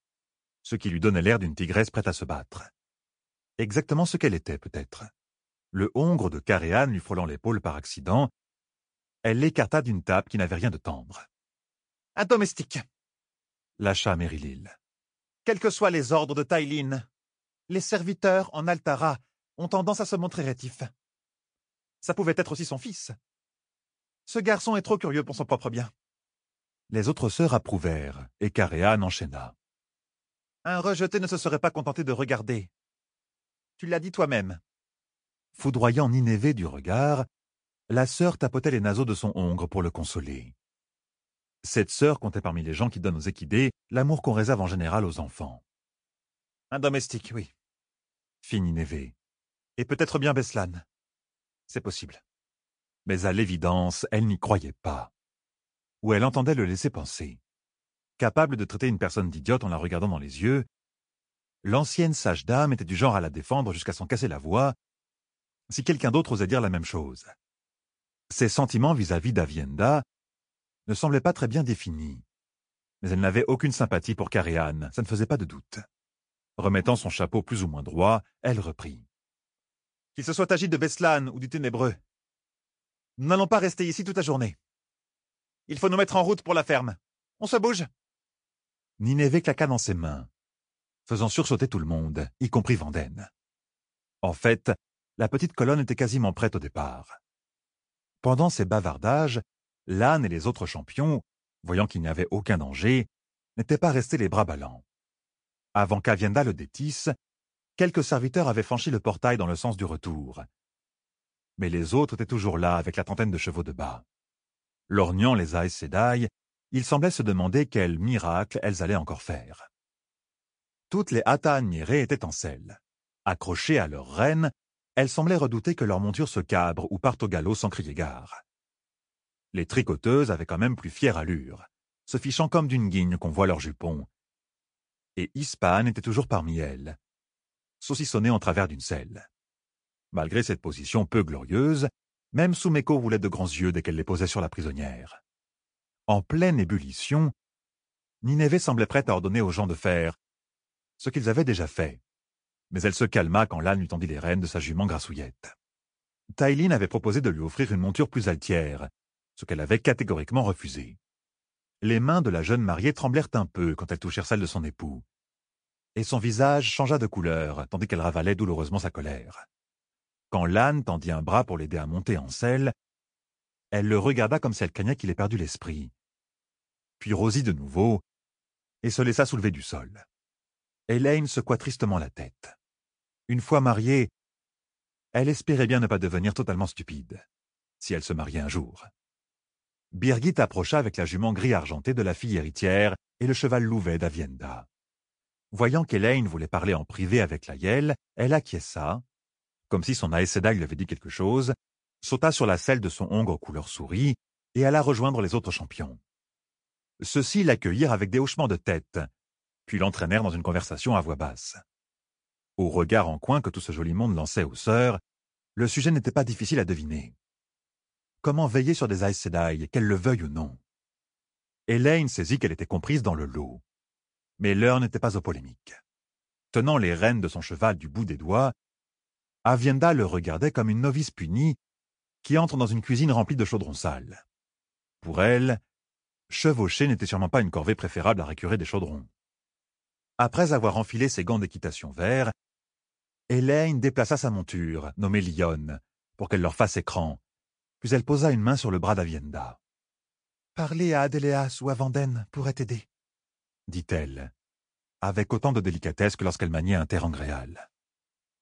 ce qui lui donnait l'air d'une tigresse prête à se battre. Exactement ce qu'elle était, peut-être. Le hongre de Caréane lui frôlant l'épaule par accident, elle l'écarta d'une table qui n'avait rien de tendre. « Un domestique !» lâcha Mérilil. « Quels que soient les ordres de Taïline, les serviteurs en Altara ont tendance à se montrer rétifs. Ça pouvait être aussi son fils. Ce garçon est trop curieux pour son propre bien. » Les autres sœurs approuvèrent, et Caréane enchaîna. « Un rejeté ne se serait pas contenté de regarder. Tu l'as dit toi-même. » Foudroyant Ninévé du regard, la sœur tapotait les naseaux de son hongre pour le consoler. Cette sœur comptait parmi les gens qui donnent aux équidés l'amour qu'on réserve en général aux enfants. « Un domestique, oui. » fit Ninévé. « Et peut-être bien Beslan. C'est possible. » Mais à l'évidence, elle n'y croyait pas. Ou elle entendait le laisser penser. Capable de traiter une personne d'idiote en la regardant dans les yeux, l'ancienne sage dame était du genre à la défendre jusqu'à s'en casser la voix, si quelqu'un d'autre osait dire la même chose. Ses sentiments vis-à-vis d'Avienda ne semblaient pas très bien définis, mais elle n'avait aucune sympathie pour Caréane, ça ne faisait pas de doute. Remettant son chapeau plus ou moins droit, elle reprit. « Qu'il se soit agi de Beslan ou du Ténébreux, nous n'allons pas rester ici toute la journée. Il faut nous mettre en route pour la ferme. On se bouge ?» Ninévé claqua dans ses mains, faisant sursauter tout le monde, y compris Vandenne. En fait, la petite colonne était quasiment prête au départ. Pendant ces bavardages, l'âne et les autres champions, voyant qu'il n'y avait aucun danger, n'étaient pas restés les bras ballants. Avant qu'Avienda le détisse, quelques serviteurs avaient franchi le portail dans le sens du retour. Mais les autres étaient toujours là avec la trentaine de chevaux de bas. Lorgnant les Aes Sedai, ils semblaient se demander quel miracle elles allaient encore faire. Toutes les Hata Nyéré étaient en selle. Accrochées à leur reine, elles semblaient redouter que leur monture se cabre ou parte au galop sans crier gare. Les tricoteuses avaient quand même plus fière allure, se fichant comme d'une guigne qu'on voit leurs jupons. Et Ispahan était toujours parmi elles, saucissonnée en travers d'une selle. Malgré cette position peu glorieuse, même Soumeko roulait de grands yeux dès qu'elle les posait sur la prisonnière. En pleine ébullition, Ninévé semblait prête à ordonner aux gens de faire ce qu'ils avaient déjà fait, mais elle se calma quand l'âne lui tendit les rênes de sa jument grassouillette. Taïline avait proposé de lui offrir une monture plus altière, ce qu'elle avait catégoriquement refusé. Les mains de la jeune mariée tremblèrent un peu quand elles touchèrent celles de son époux, et son visage changea de couleur, tandis qu'elle ravalait douloureusement sa colère. Quand l'âne tendit un bras pour l'aider à monter en selle, elle le regarda comme si elle craignait qu'il ait perdu l'esprit, puis rosit de nouveau et se laissa soulever du sol. Elaine secoua tristement la tête. Une fois mariée, elle espérait bien ne pas devenir totalement stupide, si elle se mariait un jour. Birgit approcha avec la jument gris-argentée de la fille héritière et le cheval louvet d'Avienda. Voyant qu'Elaine voulait parler en privé avec Layel, elle acquiesça, comme si son Aes Sedai lui avait dit quelque chose, sauta sur la selle de son hongre couleur souris et alla rejoindre les autres champions. Ceux-ci l'accueillirent avec des hochements de tête, puis l'entraînèrent dans une conversation à voix basse. Au regard en coin que tout ce joli monde lançait aux sœurs, le sujet n'était pas difficile à deviner. Comment veiller sur des Aes Sedai, qu'elles le veuillent ou non? Elaine saisit qu'elle était comprise dans le lot. Mais l'heure n'était pas aux polémiques. Tenant les rênes de son cheval du bout des doigts, Avienda le regardait comme une novice punie qui entre dans une cuisine remplie de chaudrons sales. Pour elle, chevaucher n'était sûrement pas une corvée préférable à récurer des chaudrons. Après avoir enfilé ses gants d'équitation verts, Elaine déplaça sa monture, nommée Lionne, pour qu'elle leur fasse écran, puis elle posa une main sur le bras d'Avienda. « Parler à Adéléas ou à Vandenne pourrait t'aider, » dit-elle, avec autant de délicatesse que lorsqu'elle maniait un terre angréal.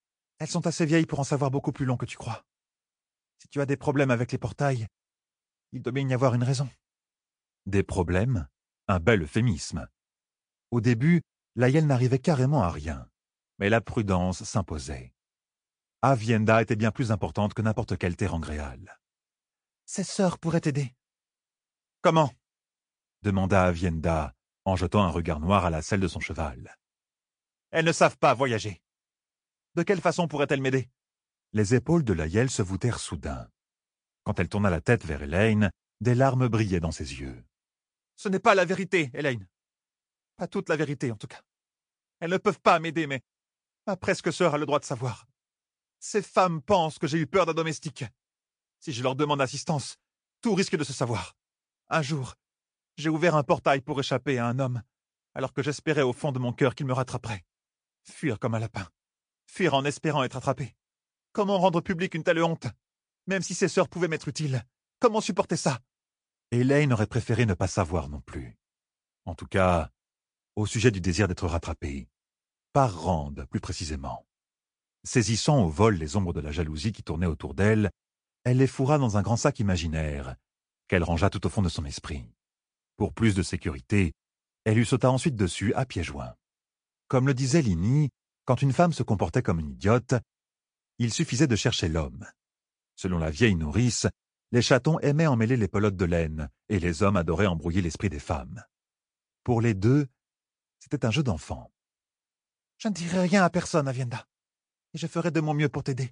Elles sont assez vieilles pour en savoir beaucoup plus long que tu crois. Si tu as des problèmes avec les portails, il doit bien y avoir une raison. Des problèmes? Un bel euphémisme. Au début, Layel n'arrivait carrément à rien, mais la prudence s'imposait. Avienda était bien plus importante que n'importe quelle terre angréale. Ses sœurs pourraient t'aider. Comment? Demanda Avienda, en jetant un regard noir à la selle de son cheval. Elles ne savent pas voyager. De quelle façon pourraient-elles m'aider? Les épaules de Layel se voûtèrent soudain. Quand elle tourna la tête vers Elaine, des larmes brillaient dans ses yeux. Ce n'est pas la vérité, Elaine. Pas toute la vérité, en tout cas. Elles ne peuvent pas m'aider, mais ma presque sœur a le droit de savoir. Ces femmes pensent que j'ai eu peur d'un domestique. Si je leur demande assistance, tout risque de se savoir. Un jour, j'ai ouvert un portail pour échapper à un homme, alors que j'espérais au fond de mon cœur qu'il me rattraperait. Fuir comme un lapin. Fuir en espérant être attrapé. Comment rendre publique une telle honte? Même si ses sœurs pouvaient m'être utiles, comment supporter ça? Elaine aurait préféré ne pas savoir non plus. En tout cas, au sujet du désir d'être rattrapée. Par Rand, plus précisément. Saisissant au vol les ombres de la jalousie qui tournaient autour d'elle, elle les fourra dans un grand sac imaginaire, qu'elle rangea tout au fond de son esprit. Pour plus de sécurité, elle lui sauta ensuite dessus à pieds joints. Comme le disait Lini, quand une femme se comportait comme une idiote, il suffisait de chercher l'homme. Selon la vieille nourrice, les chatons aimaient emmêler les pelotes de laine, et les hommes adoraient embrouiller l'esprit des femmes. Pour les deux, c'était un jeu d'enfant. Je ne dirai rien à personne, Avienda, et je ferai de mon mieux pour t'aider,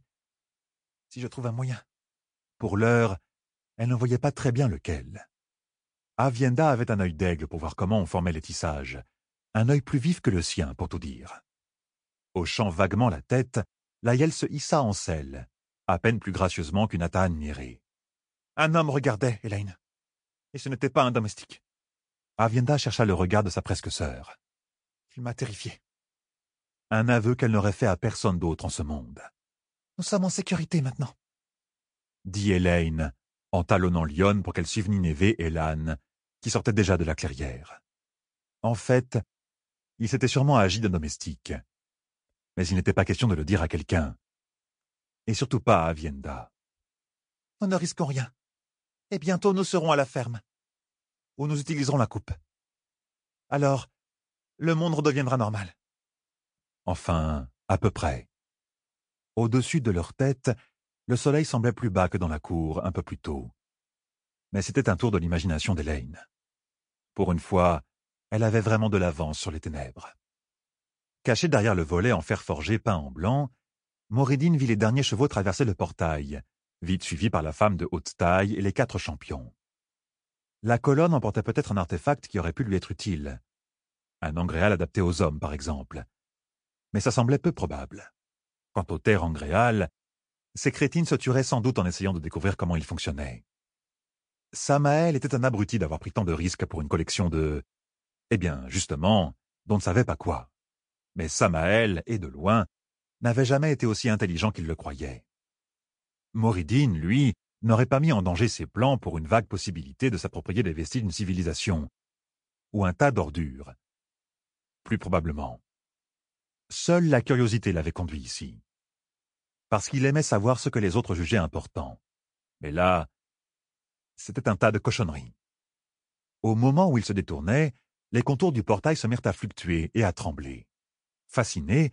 si je trouve un moyen. Pour l'heure, elle ne voyait pas très bien lequel. Avienda avait un œil d'aigle pour voir comment on formait les tissages, un œil plus vif que le sien, pour tout dire. Hochant vaguement la tête, Layel se hissa en selle, à peine plus gracieusement qu'une atta admirée. Un homme regardait, Elaine, et ce n'était pas un domestique. Avienda chercha le regard de sa presque sœur. Il m'a terrifié. Un aveu qu'elle n'aurait fait à personne d'autre en ce monde. Nous sommes en sécurité maintenant, dit Elaine, en talonnant Lionne pour qu'elle suive Nineveh et l'âne, qui sortaient déjà de la clairière. En fait, il s'était sûrement agi d'un domestique. Mais il n'était pas question de le dire à quelqu'un. Et surtout pas à Avienda. Nous ne risquons rien. Et bientôt nous serons à la ferme, où nous utiliserons la coupe. Alors, le monde redeviendra normal. Enfin, à peu près. Au-dessus de leur tête, le soleil semblait plus bas que dans la cour, un peu plus tôt. Mais c'était un tour de l'imagination d'Elaine. Pour une fois, elle avait vraiment de l'avance sur les ténèbres. Caché derrière le volet en fer forgé peint en blanc, Moridine vit les derniers chevaux traverser le portail, vite suivi par la femme de haute taille et les quatre champions. La colonne emportait peut-être un artefact qui aurait pu lui être utile. Un angréal adapté aux hommes, par exemple. Mais ça semblait peu probable. Quant aux terres angréales, ces crétines se tueraient sans doute en essayant de découvrir comment ils fonctionnaient. Samael était un abruti d'avoir pris tant de risques pour une collection de... Eh bien, justement, dont ne savait pas quoi. Mais Samael, et de loin, n'avait jamais été aussi intelligent qu'il le croyait. Moridine, lui, n'aurait pas mis en danger ses plans pour une vague possibilité de s'approprier des vestiges d'une civilisation, ou un tas d'ordures. Plus probablement. Seule la curiosité l'avait conduit ici. Parce qu'il aimait savoir ce que les autres jugeaient important. Mais là, c'était un tas de cochonneries. Au moment où il se détournait, les contours du portail se mirent à fluctuer et à trembler. Fasciné,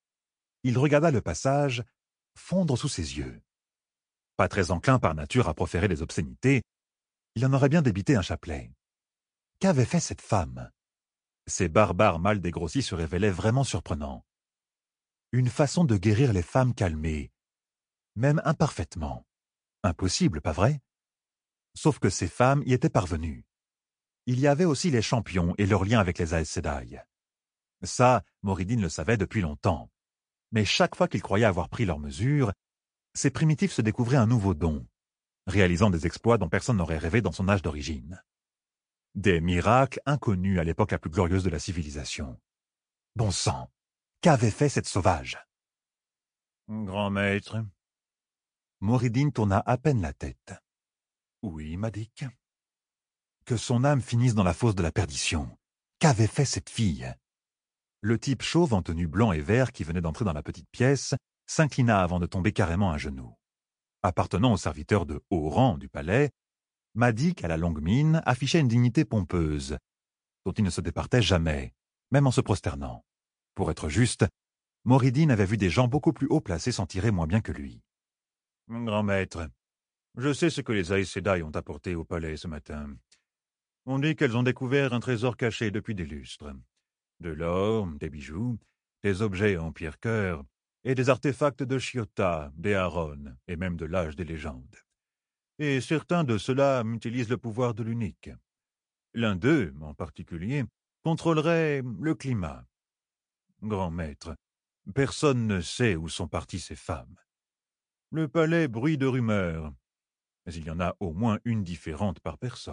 il regarda le passage fondre sous ses yeux. Pas très enclin par nature à proférer des obscénités, il en aurait bien débité un chapelet. Qu'avait fait cette femme? Ces barbares mâles dégrossis se révélaient vraiment surprenants. Une façon de guérir les femmes calmées, même imparfaitement. Impossible, pas vrai? Sauf que ces femmes y étaient parvenues. Il y avait aussi les champions et leur lien avec les Aes Sedai. Ça, Moridine le savait depuis longtemps. Mais chaque fois qu'il croyait avoir pris leur mesure, ces primitifs se découvraient un nouveau don, réalisant des exploits dont personne n'aurait rêvé dans son âge d'origine. Des miracles inconnus à l'époque la plus glorieuse de la civilisation. Bon sang, qu'avait fait cette sauvage? Grand maître. Moridine tourna à peine la tête. Oui, Madik. Que son âme finisse dans la fosse de la perdition. Qu'avait fait cette fille? Le type chauve en tenue blanc et vert qui venait d'entrer dans la petite pièce s'inclina avant de tomber carrément à genoux. Appartenant aux serviteurs de haut rang du palais, Madik, à la longue mine, affichait une dignité pompeuse, dont il ne se départait jamais, même en se prosternant. Pour être juste, Moridin avait vu des gens beaucoup plus haut placés s'en tirer moins bien que lui. « Grand maître, je sais ce que les Aes Sedai ont apporté au palais ce matin. On dit qu'elles ont découvert un trésor caché depuis des lustres. De l'or, des bijoux, des objets en pierre-cœur et des artefacts de Chiota, des Haron et même de l'âge des légendes. Et certains de ceux-là utilisent le pouvoir de l'unique. L'un d'eux, en particulier, contrôlerait le climat. Grand maître, personne ne sait où sont parties ces femmes. Le palais bruit de rumeurs, mais il y en a au moins une différente par personne. »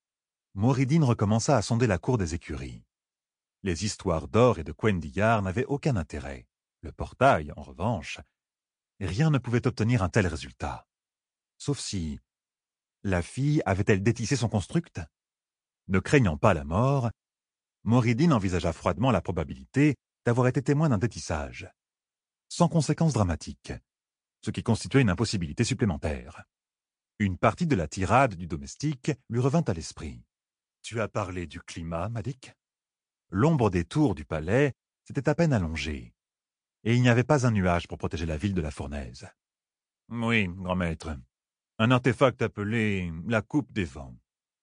Moridin recommença à sonder la cour des écuries. Les histoires d'or et de Quendillard n'avaient aucun intérêt. Le portail, en revanche, rien ne pouvait obtenir un tel résultat. Sauf si la fille avait-elle détissé son construct? Ne craignant pas la mort, Moridin envisagea froidement la probabilité d'avoir été témoin d'un détissage, sans conséquences dramatiques, ce qui constituait une impossibilité supplémentaire. Une partie de la tirade du domestique lui revint à l'esprit. « Tu as parlé du climat, Madik ?» L'ombre des tours du palais s'était à peine allongée, et il n'y avait pas un nuage pour protéger la ville de la fournaise. « Oui, grand maître, un artefact appelé la Coupe des Vents. »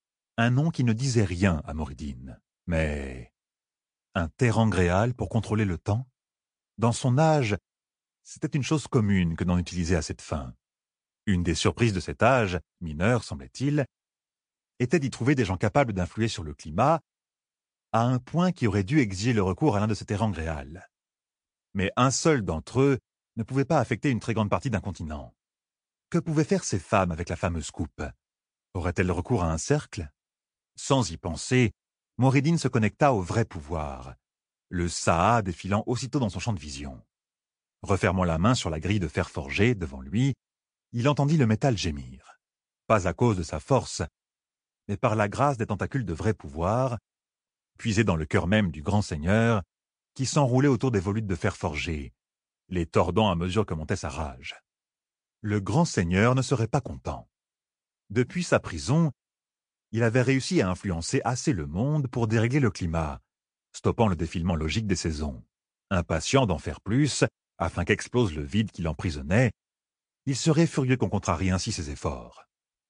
Un nom qui ne disait rien à Moridin, mais un terrangréal pour contrôler le temps? Dans son âge, c'était une chose commune que d'en utiliser à cette fin. Une des surprises de cet âge, mineur semblait-il, était d'y trouver des gens capables d'influer sur le climat à un point qui aurait dû exiger le recours à l'un de ces terrangréals. Mais un seul d'entre eux ne pouvait pas affecter une très grande partie d'un continent. Que pouvaient faire ces femmes avec la fameuse coupe? Auraient-elles recours à un cercle? Sans y penser, Moridin se connecta au vrai pouvoir, le Saha défilant aussitôt dans son champ de vision. Refermant la main sur la grille de fer forgé devant lui, il entendit le métal gémir. Pas à cause de sa force, mais par la grâce des tentacules de vrai pouvoir, puisés dans le cœur même du grand seigneur, qui s'enroulait autour des volutes de fer forgé, les tordant à mesure que montait sa rage. Le grand seigneur ne serait pas content. Depuis sa prison, il avait réussi à influencer assez le monde pour dérégler le climat, stoppant le défilement logique des saisons. Impatient d'en faire plus, afin qu'explose le vide qui l'emprisonnait, il serait furieux qu'on contrarie ainsi ses efforts.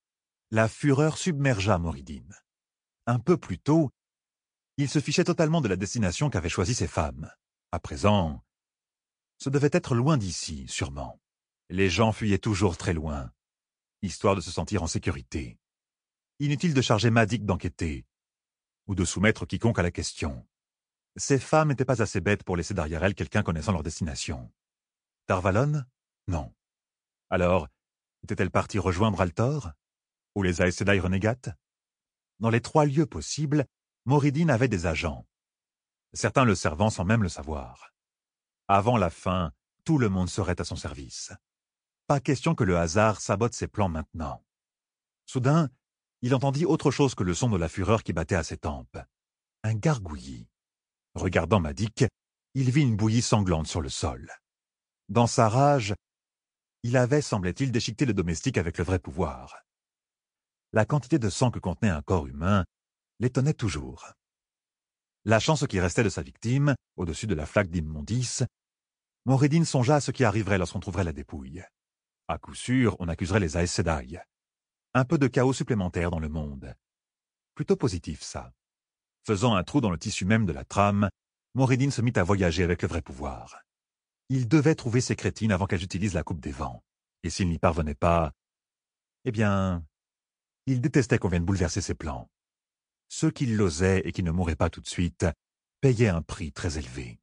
La fureur submergea Moridin. Un peu plus tôt, il se fichait totalement de la destination qu'avaient choisie ces femmes. À présent, ce devait être loin d'ici, sûrement. Les gens fuyaient toujours très loin, histoire de se sentir en sécurité. Inutile de charger Madik d'enquêter, ou de soumettre quiconque à la question. Ces femmes n'étaient pas assez bêtes pour laisser derrière elles quelqu'un connaissant leur destination. Tarvalon? Non. Alors, était-elle partie rejoindre Altor? Ou les Aes Sedai renégates? Dans les trois lieux possibles, Moridin avait des agents, certains le servant sans même le savoir. Avant la fin, tout le monde serait à son service. Pas question que le hasard sabote ses plans maintenant. Soudain, il entendit autre chose que le son de la fureur qui battait à ses tempes. Un gargouillis. Regardant Madik, il vit une bouillie sanglante sur le sol. Dans sa rage, il avait, semblait-il, déchiqueté le domestique avec le vrai pouvoir. La quantité de sang que contenait un corps humain l'étonnait toujours. Lâchant ce qui restait de sa victime, au-dessus de la flaque d'immondice, Moridin songea à ce qui arriverait lorsqu'on trouverait la dépouille. À coup sûr, on accuserait les Aes Sedai. Un peu de chaos supplémentaire dans le monde. Plutôt positif, ça. Faisant un trou dans le tissu même de la trame, Moridin se mit à voyager avec le vrai pouvoir. Il devait trouver ces crétines avant qu'elles utilisent la coupe des vents. Et s'il n'y parvenait pas, eh bien, il détestait qu'on vienne bouleverser ses plans. Ceux qui l'osaient et qui ne mouraient pas tout de suite payaient un prix très élevé.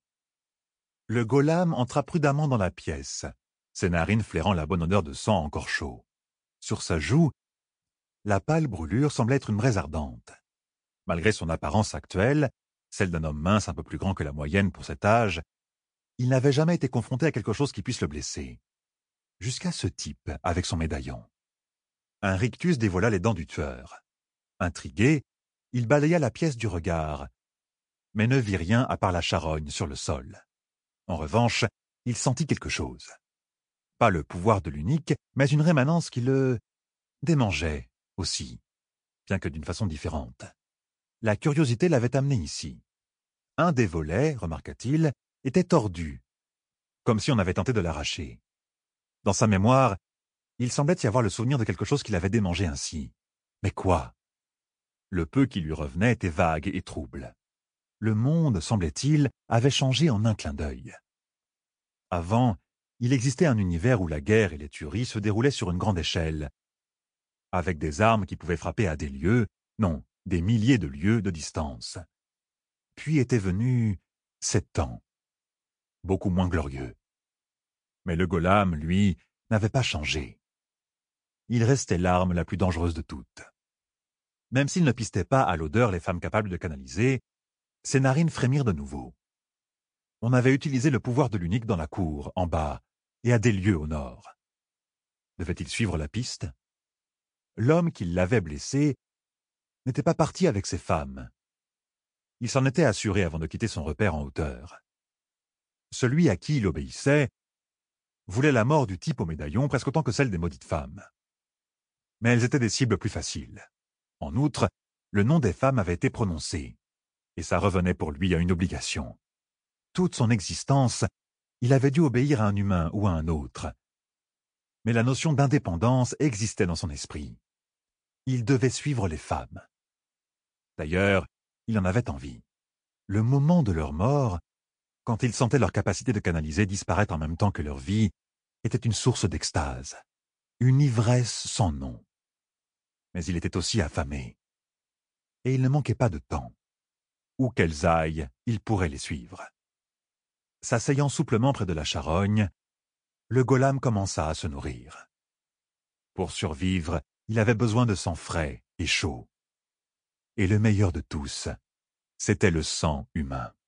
Le golem entra prudemment dans la pièce, ses narines flairant la bonne odeur de sang encore chaud. Sur sa joue, la pâle brûlure semblait être une braise ardente. Malgré son apparence actuelle, celle d'un homme mince un peu plus grand que la moyenne pour cet âge, il n'avait jamais été confronté à quelque chose qui puisse le blesser. Jusqu'à ce type avec son médaillon. Un rictus dévoila les dents du tueur. Intrigué, il balaya la pièce du regard, mais ne vit rien à part la charogne sur le sol. En revanche, il sentit quelque chose. Pas le pouvoir de l'unique, mais une rémanence qui le démangeait aussi, bien que d'une façon différente. La curiosité l'avait amené ici. Un des volets, remarqua-t-il, était tordu, comme si on avait tenté de l'arracher. Dans sa mémoire, il semblait y avoir le souvenir de quelque chose qui l'avait démangé ainsi. Mais quoi? Le peu qui lui revenait était vague et trouble. Le monde, semblait-il, avait changé en un clin d'œil. Avant, il existait un univers où la guerre et les tueries se déroulaient sur une grande échelle, avec des armes qui pouvaient frapper à des lieues, non, des milliers de lieues de distance. Puis était venu sept temps, beaucoup moins glorieux. Mais le Golem, lui, n'avait pas changé. Il restait l'arme la plus dangereuse de toutes. Même s'il ne pistait pas à l'odeur les femmes capables de canaliser, ses narines frémirent de nouveau. On avait utilisé le pouvoir de l'unique dans la cour, en bas, et à des lieues au nord. Devait-il suivre la piste? L'homme qui l'avait blessé n'était pas parti avec ses femmes. Il s'en était assuré avant de quitter son repère en hauteur. Celui à qui il obéissait voulait la mort du type au médaillon presque autant que celle des maudites femmes. Mais elles étaient des cibles plus faciles. En outre, le nom des femmes avait été prononcé, et ça revenait pour lui à une obligation. Toute son existence, il avait dû obéir à un humain ou à un autre. Mais la notion d'indépendance existait dans son esprit. Il devait suivre les femmes. D'ailleurs, il en avait envie. Le moment de leur mort, quand il sentait leur capacité de canaliser disparaître en même temps que leur vie, était une source d'extase, une ivresse sans nom. Mais il était aussi affamé. Et il ne manquait pas de temps. Où qu'elles aillent, il pourrait les suivre. S'asseyant souplement près de la charogne, le Golem commença à se nourrir. Pour survivre, il avait besoin de sang frais et chaud. Et le meilleur de tous, c'était le sang humain.